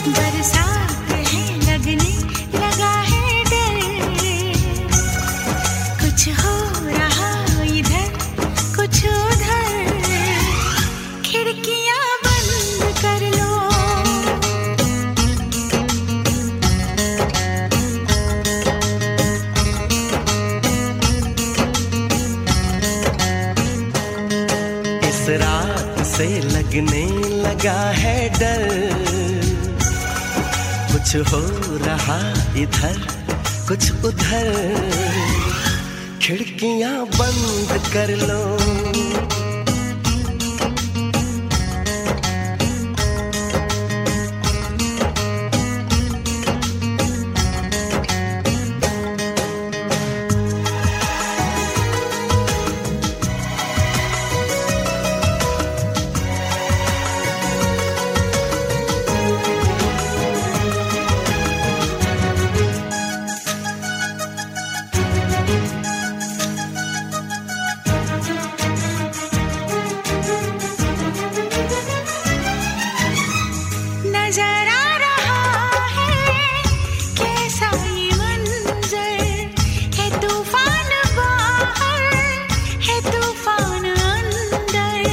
बरसात है लगने लगा है डर, कुछ हो रहा इधर कुछ उधर, खिड़कियां बंद कर लो। इस रात से लगने लगा है डर, कुछ हो रहा इधर कुछ उधर, खिड़कियां बंद कर लो। नजर आ रहा है कैसा ये मंजर, है तूफान बाहर है तूफान अंदर।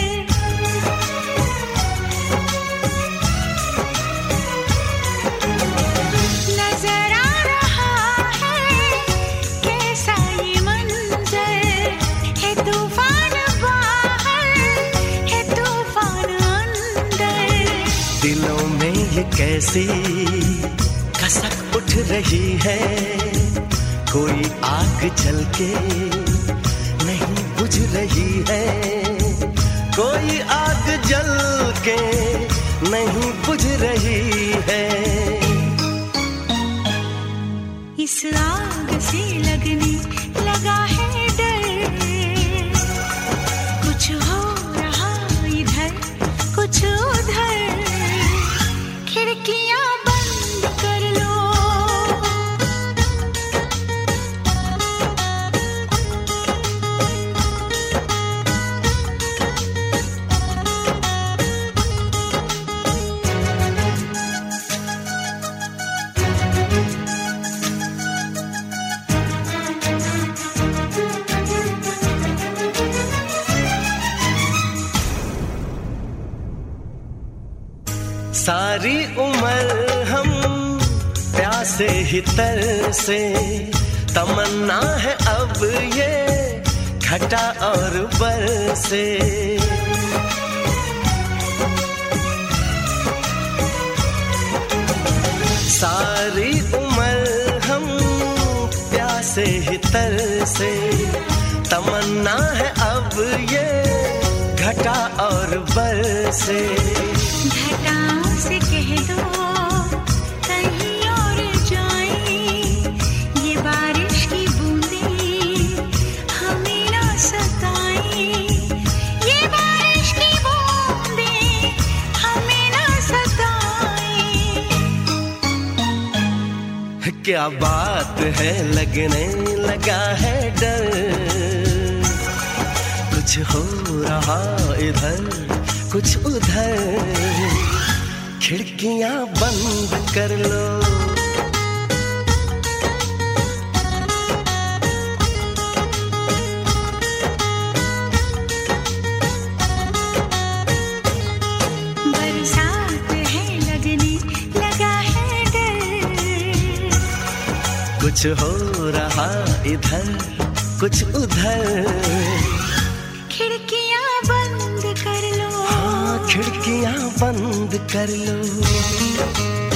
नजर आ रहा है कैसा ये मंजर, है तूफान बाहर है तूफान अंदर। दिलों में ये कैसी कसक उठ रही है, कोई आग जल के नहीं बुझ रही है, कोई आग जल के नहीं बुझ रही है। इस आग से लगने लगा है डर, कुछ हो रहा इधर कुछ उधर, खिड़कियां बंद कर लो। सारी उम्र हम प्यासे ही तरसे, तमन्ना है अब ये घटा और बरसे। सारी उम्र हम प्यासे ही तरसे, तमन्ना है अब ये घटा और बरसे। घटाओं से कह दो कहीं और जाएं, ये बारिश की बूंदें हमें ना सताएं, ये बारिश की बूंदें हमें ना सताएं। क्या बात है लगने लगा है डर, कुछ हो रहा इधर कुछ उधर, खिड़कियां बंद कर लो। बरसात है लगने लगा है डर, कुछ हो रहा इधर कुछ उधर, खिड़कियां बंद कर लो। हाँ खिड़कियां बंद कर लो।